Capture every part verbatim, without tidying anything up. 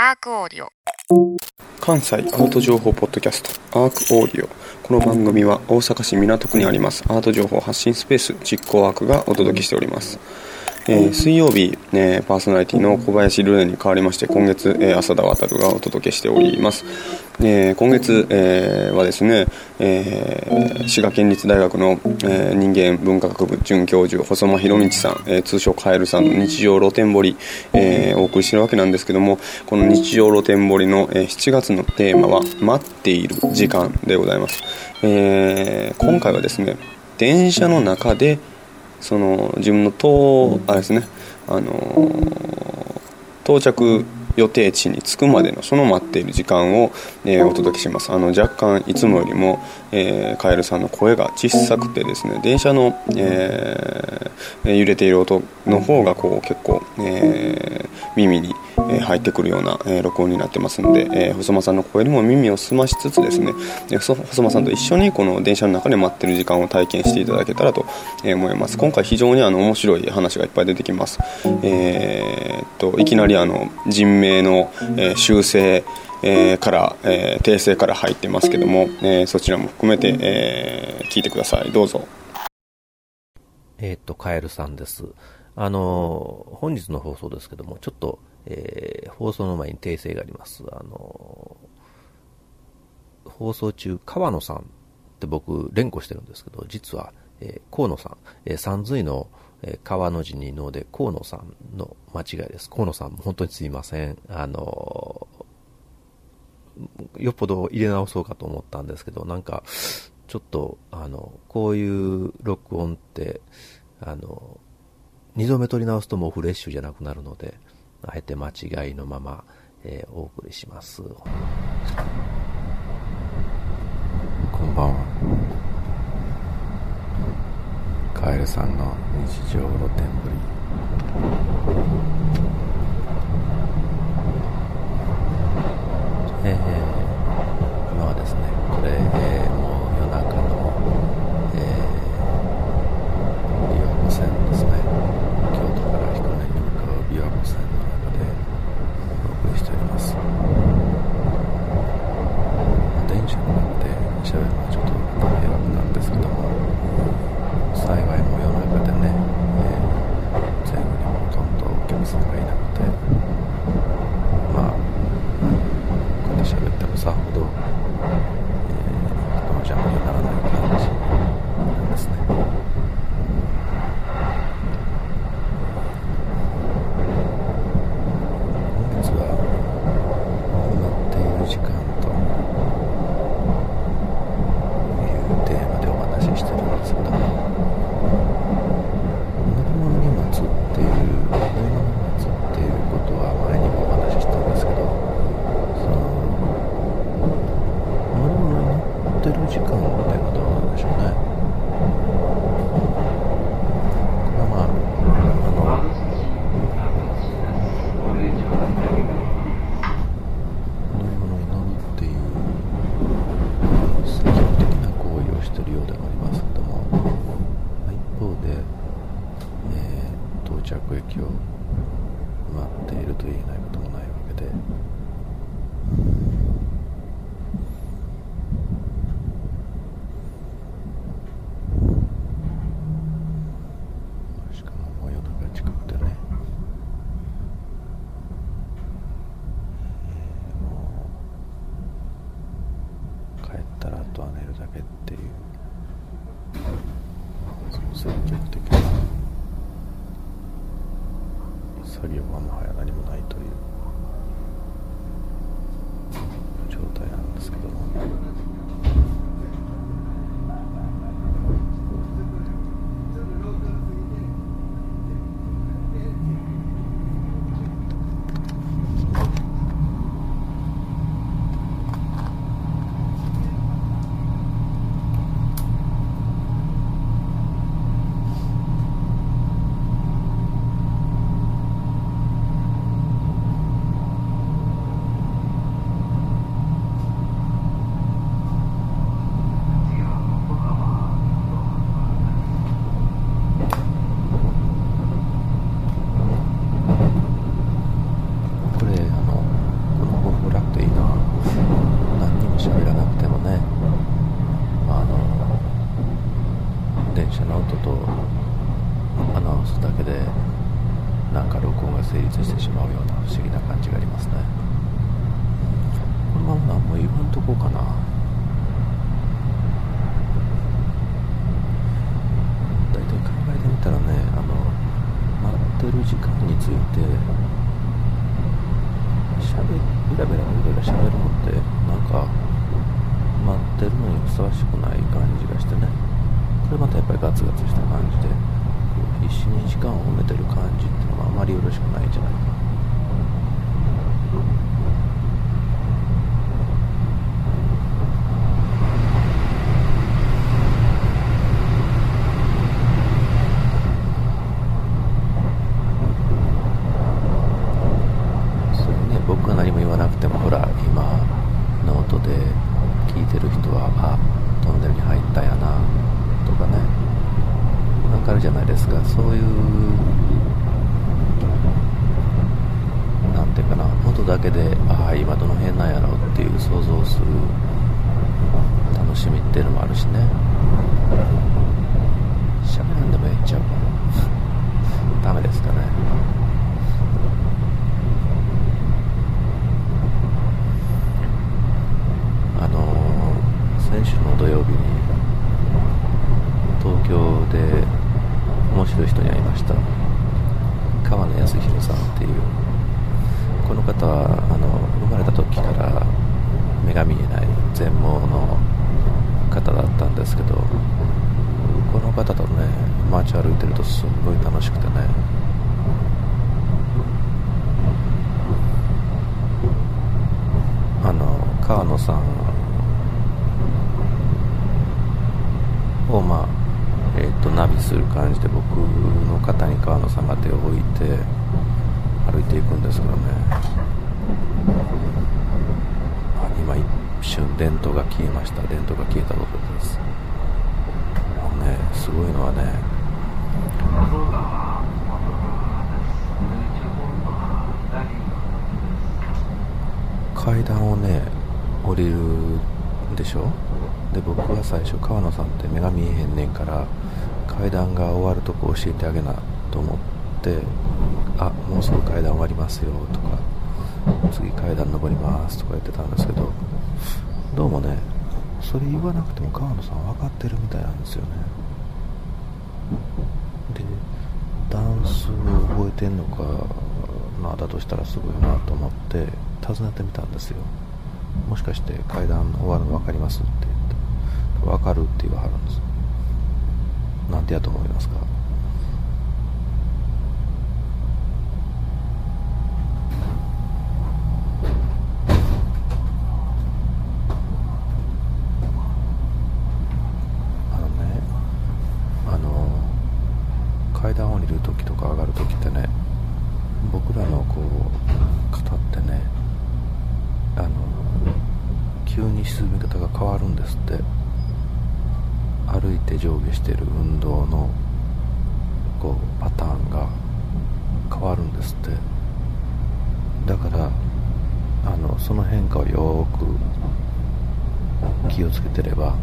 アークオーディオ。 関西アート情報ポッドキャストアークオーディオ。この番組は大阪市港区にありますアート情報発信スペース実行アークがお届けしております。えー、水曜日、ね、パーソナリティの小林ルネに代わりまして今月、えー、浅田渉がお届けしております。えー、今月、えー、はですね、えー、滋賀県立大学の、えー、人間文化学部准教授細間博道さん、えー、通称カエルさんの日常露天掘り、えー、お送りしているわけなんですけども、この日常露天掘りの、えー、しちがつのテーマは待っている時間でございます。えー、今回はですね、電車の中でその自分のとあれですね、あのー、到着予定地に着くまでのその待っている時間を、えー、お届けします。あの若干いつもよりも、えー、カエルさんの声が小さくてですね、電車の、えー、揺れている音の方がこう結構、えー、耳に入ってくるような、えー、録音になってますので、えー、細間さんの声にも耳を澄ましつつですね、細間さんと一緒にこの電車の中で待っている時間を体験していただけたらと思います。今回非常にあの面白い話がいっぱい出てきます。えー、っといきなりあの人名の、えー、修正、えー、から、えー、訂正から入ってますけども、えー、そちらも含めて、えー、聞いてください。どうぞ。 えー、っとカエルさんです。あの本日の放送ですけども、ちょっと、えー、放送の前に訂正があります。あの放送中川野さんって僕連呼してるんですけど、実は、えー、河野さん、えー、三髄の川の字にので河野さんの間違いです。河野さん本当にすいません。あのよっぽど入れ直そうかと思ったんですけど、なんかちょっとあのこういう録音ってあのにどめ撮り直すともうフレッシュじゃなくなるので、あえて間違いのまま、えー、お送りします。こんばんは。カエルさんの日常露天掘り、えー、今はですね、これ、えー、もう夜中の、えー、琵琶湖線ですね、京都から彦根に向かう琵琶湖線の中でお送りしております。電車の中で喋るのはちょっと迷惑なんですけども、幸いもう世の中でね、えー、前後にほとんどお客さんがいなくて、まあこうやって喋ってもさほど、えー、人の邪魔にならない感じなんですね。今月は待っている時間というテーマでお話ししてるんですけども、乗り物に待つっていう乗り物に待つっていうことは前にもお話ししたんですけど、その乗り物に乗ってる時間っていうのはどうなんでしょうね。これはまああの乗り物に乗るっていう積極的な行為をしているようでもありますけども、一方で、えー、到着駅を待っていると言えないこともないわけで、しかももう夜中近くてね、えー、もう帰ったらあとは寝るだけっていう、その積極的な作業はもはや何もないという状態なんですけども、 とアナウンスだけでなんか録音が成立してしまうような不思議な感じがありますね。このまま何も言わんとこうかな。だいたい考えてみたらね、あの待ってる時間についてしゃべベラベラベラベラしゃべるのってなんか待ってるのにふさわしくない感じがしてね、これまたやっぱりガツガツした感じで必死に時間を埋めてる感じっていうのがあまりよろしくないんじゃないかな。それね、僕が何も言わなくてもほら今ノートで聞いてる人はあトンネルに入ったんやなとかね、わかるじゃないですか。そういうなんていうかな、音だけでああ今どの辺なんやろうっていう想像する楽しみっていうのもあるしね。しゃべらんでもええんちゃうかダメですかね。あのー、先週の土曜日に東京で面白い人に会いました。川野康弘さんっていう、この方はあの生まれた時から目が見えない全盲の方だったんですけど、この方とね街歩いてるとすごい楽しくてね、あの川野さんをまあえー、とナビする感じで僕の肩に川野さんが手を置いて歩いていくんですけどね、あ今一瞬電灯が消えました。電灯が消えたところです。もうねすごいのはね、階段をね降りるでしょ。で僕は最初川野さんって目が見えへんねんから階段が終わるとこ教えてあげなと思って、あもうすぐ階段終わりますよとか次階段登りますとか言ってたんですけど、どうもねそれ言わなくても川野さん分かってるみたいなんですよね。でダンスを覚えてんのかな、だとしたらすごいなと思って尋ねてみたんですよ。もしかして階段終わるの分かりますって言って、分かるって言わはるんです。なんてやと思いますか。あのねあの階段降りるときとか上がるときってね、僕らのこう肩ってねあの急に沈み方が変わるんですって。歩いて上下している運動のこうパターンが変わるんですって。だからあのその変化をよーく気をつけてれば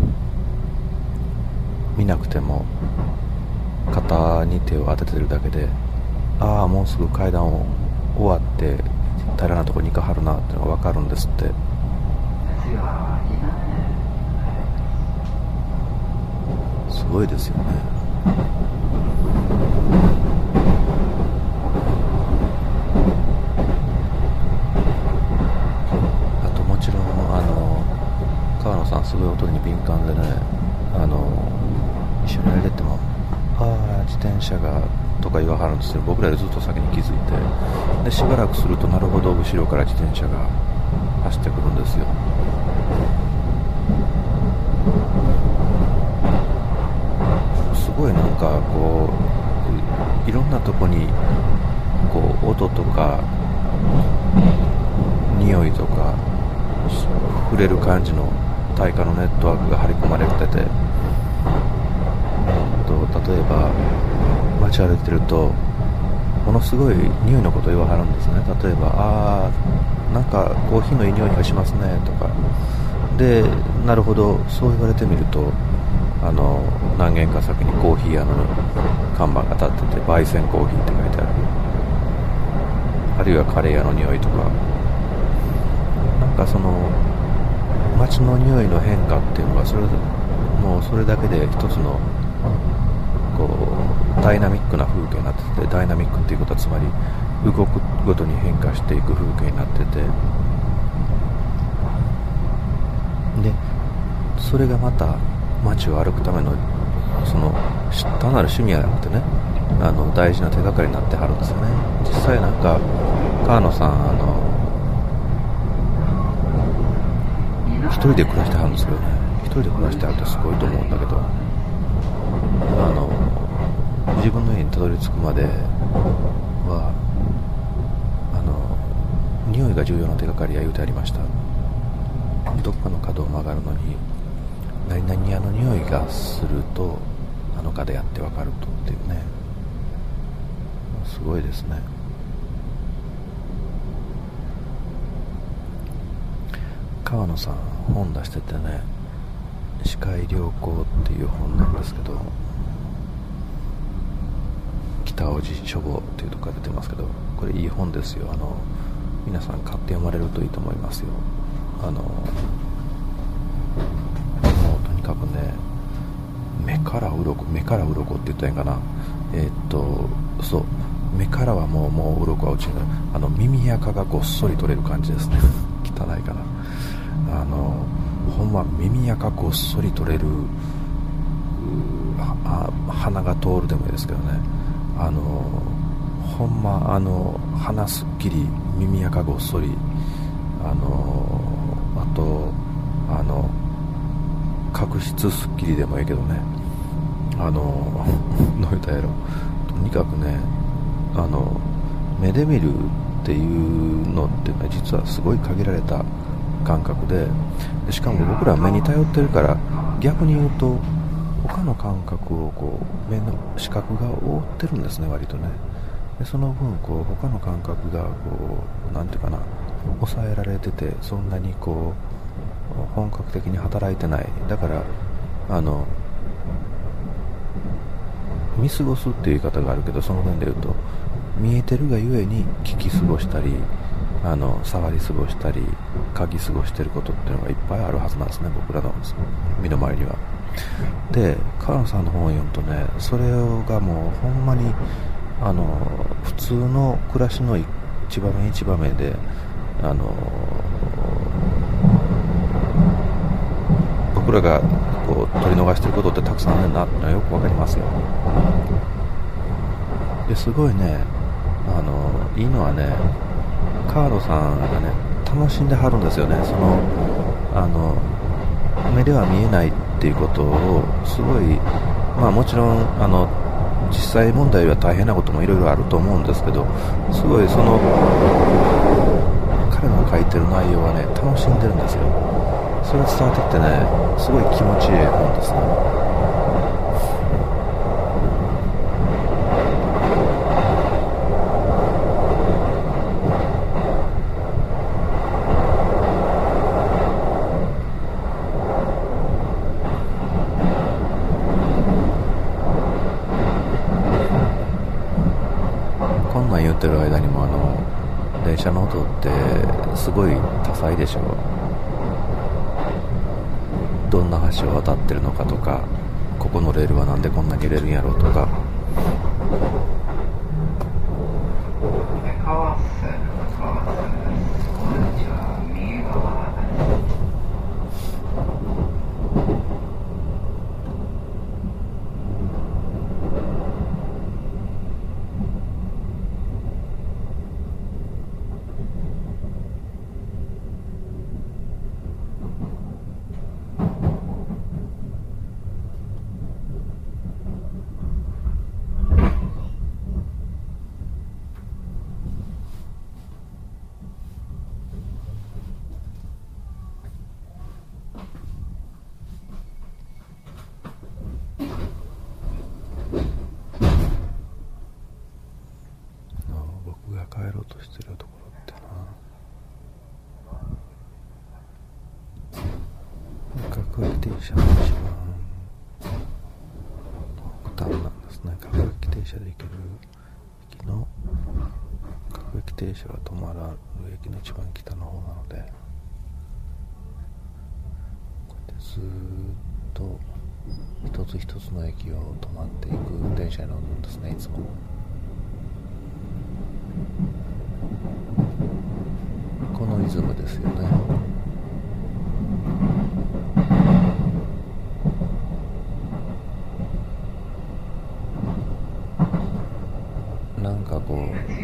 見なくても肩に手を当ててるだけで、ああもうすぐ階段を終わって平らなところに行かはるなっていうのが分かるんですって。すごいですよね。あともちろんあの川野さんすごい音に敏感でね、あの一緒に歩いててもああ自転車がとか言わはるんですよ。僕らよりずっと先に気づいて、でしばらくするとなるほど後ろから自転車が走ってくるんですよ。すごいなんかこういろんなとこにこう音とか匂いとか触れる感じの耐火のネットワークが張り込まれてて、と例えば街歩いてるとものすごい匂いのことを言わはるんですね。例えばあーなんかコーヒーのいい匂いがしますねとかで、なるほどそう言われてみるとあの何軒か先にコーヒー屋の看板が立ってて、焙煎コーヒーって書いてある。あるいはカレー屋の匂いとか、なんかその街の匂いの変化っていうのが、それもうそれだけで一つのこうダイナミックな風景になってて、ダイナミックっていうことはつまり動くごとに変化していく風景になってて、でそれがまた街を歩くためのその単なる趣味じゃなくてね、あの大事な手がかりになってはるんですよね。実際なんか川野さん、あの一人で暮らしてはるんですけどね、一人で暮らしてはるってすごいと思うんだけど、あの自分の家にたどり着くまではあの匂いが重要な手がかりや言うてありました。どっかの角を曲がるのに何々屋の匂いがするとあの角やってわかるとっていうね、すごいですね。川野さん本出しててね、視界良好っていう本なんですけど、北大路書房っていうところが出てますけど、これいい本ですよ。あの皆さん買って読まれるといいと思いますよ。あのもうとにかくね、目から鱗目から鱗って言ったらいいんかな、えー、っとそう目からはもうもう鱗は落ちない、あの耳垢がごっそり取れる感じですね汚いかな、あのほんま耳垢ごっそり取れる、あ鼻が通るでもいいですけどね、あのほんまあの鼻すっきり耳垢ごっそり、あのあとあの角質すっきりでもいいけどね、あのどう言ったやろ、とにかくね、あの目で見るっていうのっていうのは実はすごい限られた感覚で、しかも僕らは目に頼ってるから、逆に言うと他の感覚をこう目の視覚が覆ってるんですね、割とね。でその分こう他の感覚がこうなんていうかな、抑えられてて、そんなにこう本格的に働いてない。だからあの見過ごすっていう言い方があるけど、その面で言うと見えてるがゆえに聞き過ごしたり、あの触り過ごしたり嗅ぎ過ごしてることっていうのがいっぱいあるはずなんですね、僕らの身の回りには。で川野さんの本を読むとね、それがもうほんまにあの普通の暮らしの一場面一場面で、あの僕らがこう取り逃していることってたくさんあるなってのはよくわかりますよ。ですごいね、あのいいのはね、川野さんがね楽しんではるんですよね。そのあの目では見えないっていうことをすごい、まあもちろんあの実際問題は大変なこともいろいろあると思うんですけど、すごいその彼の書いてる内容はね楽しんでるんですよ。それが伝わってきてね、すごい気持ちいい本ですね。こんなん言ってる間にもあの電車の音ってすごい多彩でしょ。どんな橋を渡ってるのかとか、ここのレールはなんでこんなに揺れるんやろうとか、僕が帰ろうとしてるところってな、隠れ電車の一番ね。各駅停車で行ける駅の各駅停車が止まる駅の一番北の方なので、こうやってずーっと一つ一つの駅を止まっていく電車に乗るんですね、いつも。このリズムですよね。なんかこう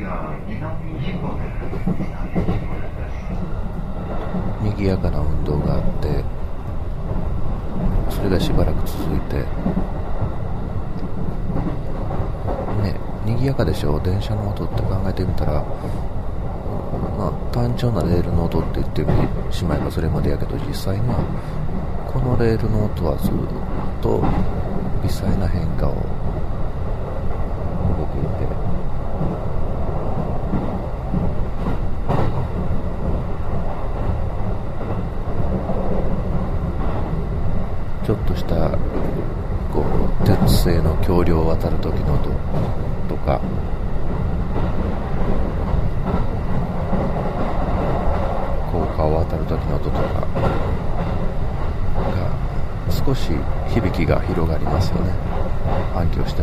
賑やかな運動があって、それがしばらく続いてね、賑やかでしょ。電車の音って考えてみたら、まあ単調なレールの音って言ってしまえばそれまでやけど、実際にはこのレールの音はずっと微細な変化を動けて、ちょっとしたこう鉄製の橋梁を渡る時の音とか、高架を渡る時の音とかが少し響きが広がりますよね、反響してね。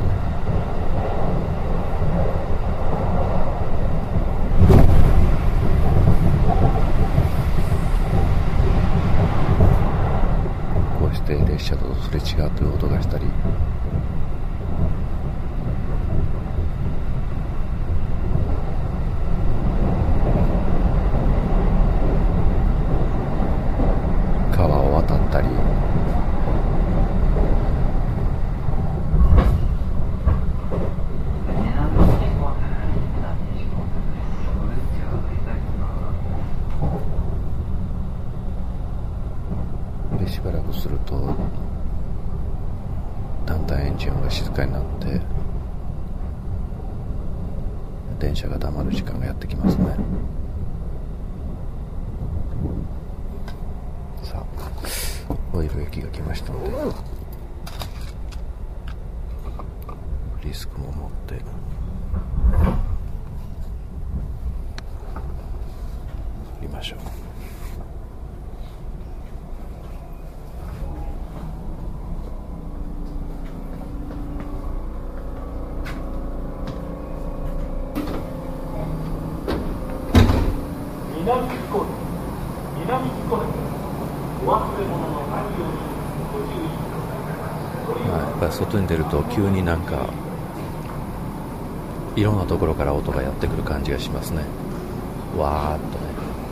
こうして列車とすれ違うという音がしたり、川を渡ったり、でしばらくするとだんだんエンジン音が静かになって電車が黙る時間がやってきますね。さあ、オイル駅が来ましたのでリスクも持って降りましょう。 南彦根、南彦根、お忘れ物のないようにご注意ください。 まあ、やっぱり外に出ると急になんかいろんなところから音がやってくる感じがしますね。わーっとね。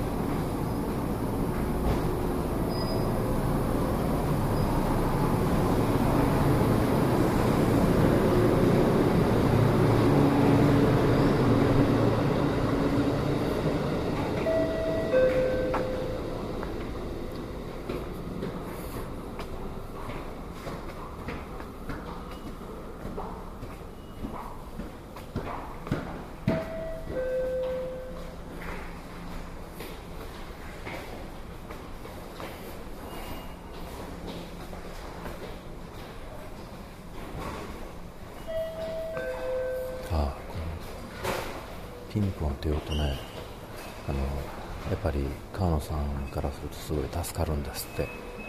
ピンポンって言うとね、あのやっぱり川野さんからするとすごい助かるんですって。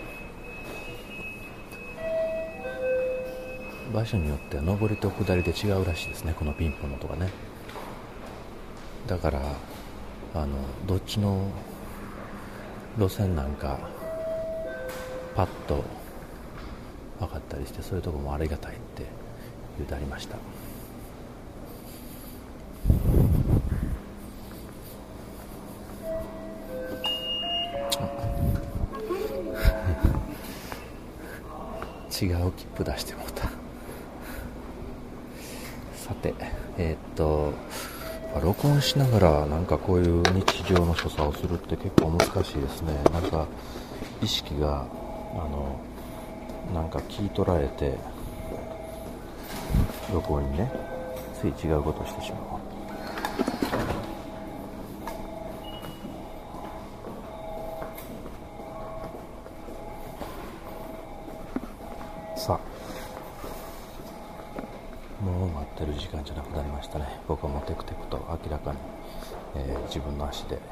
場所によっては上りと下りで違うらしいですね、このピンポンの音がね。だからあのどっちの路線なんかパッと分かったりして、そういうところもありがたいって言うてありました。違う切符出してもうた。さて、えー、っと録音しながらなんかこういう日常の所作をするって結構難しいですね。なんか意識があのなんか聞い取られて録音にねつい違うことをしてしまう。さあもう待ってる時間じゃなくなりましたね。僕はもうテクテクと明らかに、えー、自分の足で、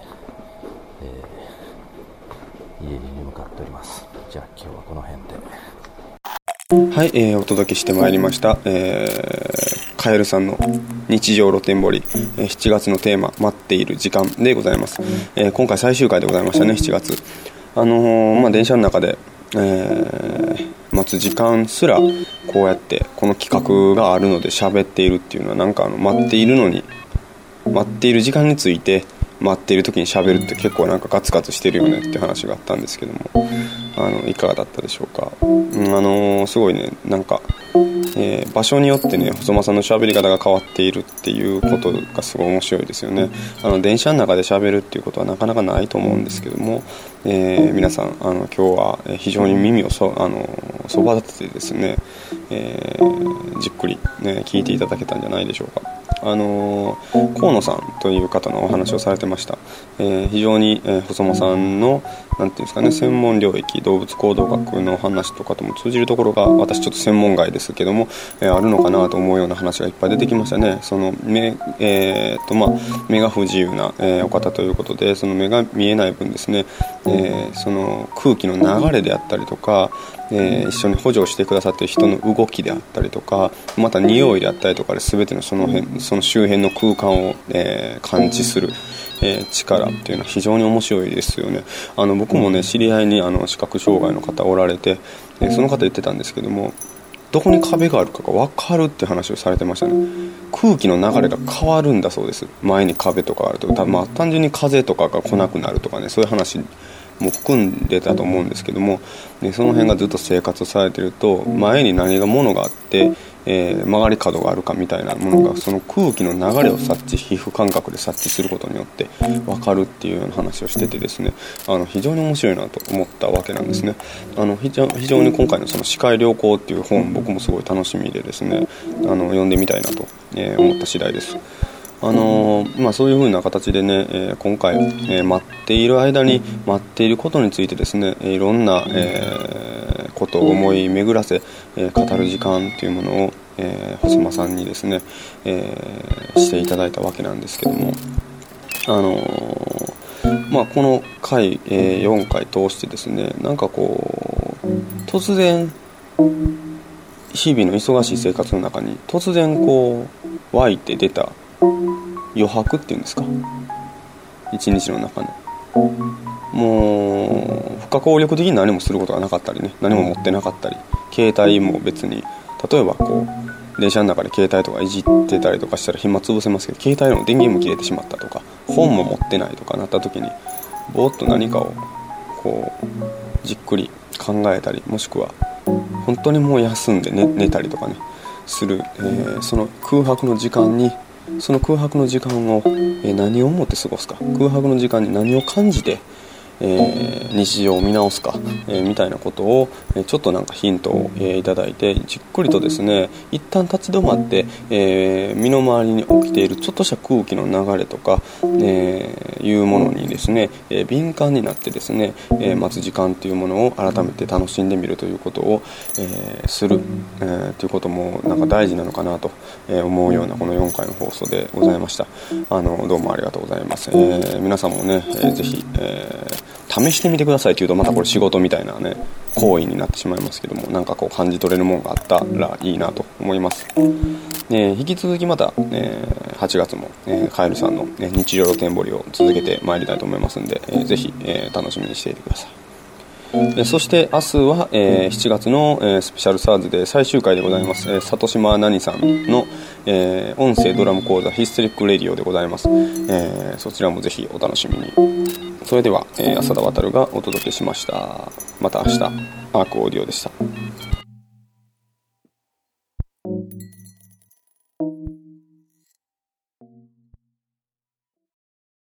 えー、家に向かっております。じゃあ今日はこの辺で。 はい、えー、お届けしてまいりました、えー、カエルさんの日常露天掘り、えー、しちがつのテーマ待っている時間でございます、えー、今回最終回でございましたね。しちがつ、あのーまあ、電車の中で、えー、待つ時間すらこうやってこの企画があるので喋っているっていうのは、なんかあの待っているのに待っている時間について待っている時に喋るって結構なんかガツガツしてるよねって話があったんですけども、あのいかがだったでしょうか。うん、あのー、すごいね、なんか、えー、場所によってね細間さんの喋り方が変わっているっていうことがすごい面白いですよね。あの電車の中で喋るっていうことはなかなかないと思うんですけども、えー、皆さんあの今日は非常に耳をそあのそば立ててですね、えー、じっくり、ね、聞いていただけたんじゃないでしょうか。あのー、河野さんという方のお話をされてました。えー、非常に、えー、細間さんのなんていうんですかね、専門領域、動物行動学の話とかとも通じるところが、私ちょっと専門外ですけども、えー、あるのかなと思うような話がいっぱい出てきましたね。その目、えーとまあ、目が不自由な、えー、お方ということで、その目が見えない分ですね、えー、その空気の流れであったりとか、えー、一緒に補助をしてくださっている人の動きであったりとか、また匂いであったりとかで全てのその辺、その周辺の空間を、えー、感知する、えー、力っていうのは非常に面白いですよね。あの僕もね、知り合いにあの視覚障害の方おられて、えー、その方言ってたんですけども、どこに壁があるかが分かるって話をされてましたね。空気の流れが変わるんだそうです。前に壁とかあると、多分まあ単純に風とかが来なくなるとかね、そういう話も含んでたと思うんですけども、でその辺がずっと生活されてると、前に何が物があって、えー、曲がり角があるかみたいなものが、その空気の流れを察知、皮膚感覚で察知することによって分かるっていうような話をしててですね、あの非常に面白いなと思ったわけなんですね。あの非常、非常に今回のその視界良好っていう本、僕もすごい楽しみでですね、あの読んでみたいなと、えー、思った次第です。あのーまあ、そういう風な形でね、えー、今回、えー、待っている間に待っていることについてですね、いろんな、えー、ことを思い巡らせ、えー、語る時間というものを、えー、細間さんにですね、えー、していただいたわけなんですけども、あのーまあ、この回、えー、よんかい通してですね、なんかこう突然日々の忙しい生活の中に突然こう湧いて出た余白っていうんですか、一日の中のもう不可抗力的に何もすることがなかったりね、何も持ってなかったり、携帯も別に、例えばこう電車の中で携帯とかいじってたりとかしたら暇つぶせますけど、携帯の電源も切れてしまったとか、本も持ってないとかなった時に、ぼーっと何かをこうじっくり考えたり、もしくは本当にもう休んで 寝, 寝たりとかねする、えー、その空白の時間にその空白の時間を、えー、何を思って過ごすか、空白の時間に何を感じて、えー、日常を見直すか、えー、みたいなことを、えー、ちょっとなんかヒントを、えー、いただいて、じっくりとですね一旦立ち止まって、えー、身の回りに起きているちょっとした空気の流れとか、えー、いうものにですね、えー、敏感になってですね、えー、待つ時間というものを改めて楽しんでみるということを、えー、する、えー、ということもなんか大事なのかなと思うようなこのよんかいの放送でございました。あのどうもありがとうございます。えー、皆さんもね、えー、ぜひ、えー試してみてくださいというとまたこれ仕事みたいなね行為になってしまいますけども、なんかこう感じ取れるものがあったらいいなと思います。えー、引き続きまた、えー、はちがつも、えー、カエルさんの、ね、日常露天掘りを続けてまいりたいと思いますので、えー、ぜひ、えー、楽しみにしていてください。えそして明日は、えー、しちがつの、えー、スペシャルサーズで最終回でございます、えー、里島奈々さんの、えー、音声ドラム講座ヒステリックレディオでございます、えー、そちらもぜひお楽しみに。それでは、えー、浅田渉がお届けしました。また明日、アークオーディオでした。